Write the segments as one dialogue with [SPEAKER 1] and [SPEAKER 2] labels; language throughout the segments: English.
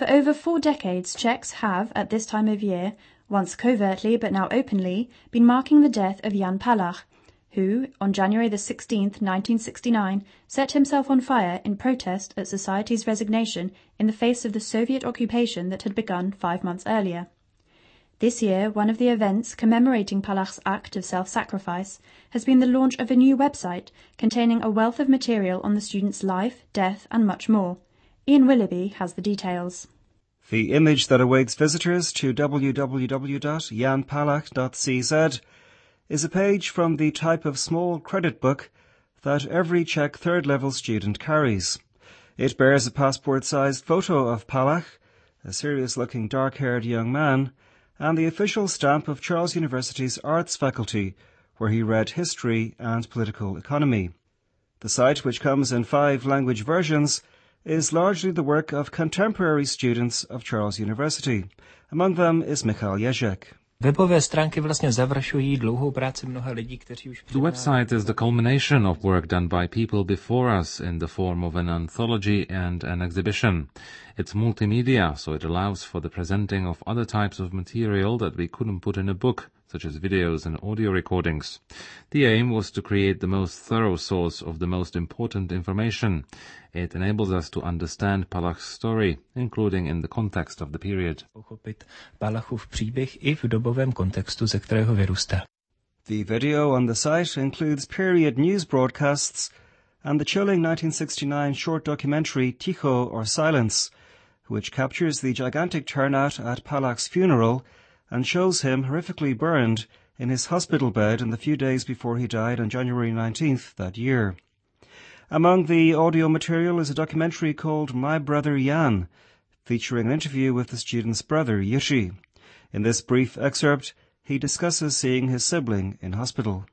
[SPEAKER 1] For over 4 decades, Czechs have, at this time of year, once covertly but now openly, been marking the death of Jan Palach, who, on January the 16th, 1969, set himself on fire in protest at society's resignation in the face of the Soviet occupation that had begun 5 months earlier. This year, one of the events commemorating Palach's act of self-sacrifice has been the launch of a new website containing a wealth of material on the student's life, death and much more. Ian Willoughby has the details.
[SPEAKER 2] The image that awaits visitors to www.janpalach.cz is a page from the type of small credit book that every Czech third-level student carries. It bears a passport-sized photo of Palach, a serious-looking dark-haired young man, and the official stamp of Charles University's Arts Faculty, where he read history and political economy. The site, which comes in 5 language versions, is largely the work of contemporary students of Charles University. Among them is Michal Ježek.
[SPEAKER 3] The
[SPEAKER 4] website is the culmination of work done by people before us in the form of an anthology and an exhibition. It's multimedia, so it allows for the presenting of other types of material that we couldn't put in a book, such as videos and audio recordings. The aim was to create the most thorough source of the most important information. It enables us to understand Palach's story, including in the context of the period.
[SPEAKER 2] The video on the site includes period news broadcasts and the chilling 1969 short documentary Ticho or Silence, which captures the gigantic turnout at Palach's funeral and shows him horrifically burned in his hospital bed in the few days before he died on January 19th that year. Among the audio material is a documentary called My Brother Jan, featuring an interview with the student's brother, Jiří. In this brief excerpt, he discusses seeing his sibling in hospital.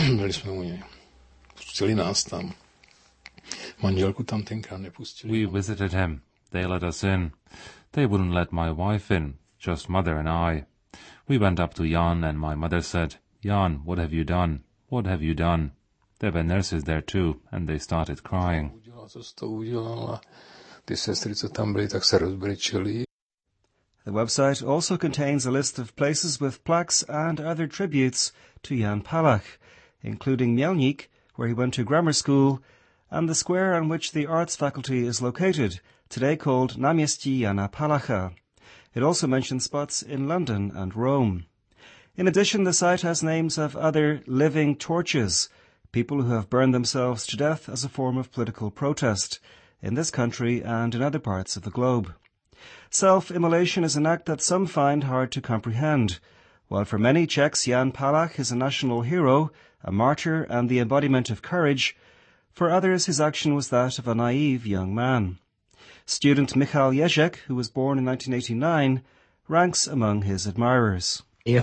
[SPEAKER 4] We visited him. They let us in. They wouldn't let my wife in, just mother and I. We went up to Jan and my mother said, "Jan, what have you done? What have you done?" There were nurses there too, and they started crying.
[SPEAKER 2] The website also contains a list of places with plaques and other tributes to Jan Palach, including Mělník, where he went to grammar school, and the square on which the arts faculty is located, today called Náměstí Jana Palacha. It also mentions spots in London and Rome. In addition, the site has names of other living torches, people who have burned themselves to death as a form of political protest, in this country and in other parts of the globe. Self-immolation is an act that some find hard to comprehend. While for many Czechs Jan Palach is a national hero, a martyr and the embodiment of courage, for others his action was that of a naive young man. Student Michal Ježek, who was born in 1989, ranks among his admirers.
[SPEAKER 4] His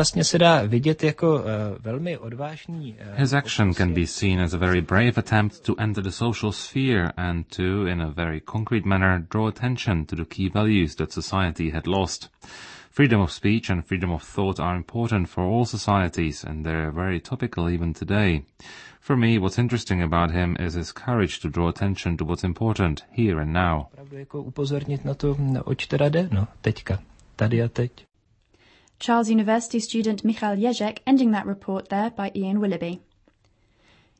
[SPEAKER 4] action can be seen as a very brave attempt to enter the social sphere and to, in a very concrete manner, draw attention to the key values that society had lost. Freedom of speech and freedom of thought are important for all societies, and they're very topical even today. For me, what's interesting about him is his courage to draw attention to what's important, here and now.
[SPEAKER 1] Charles University student Michal Ježek ending that report there by Ian Willoughby.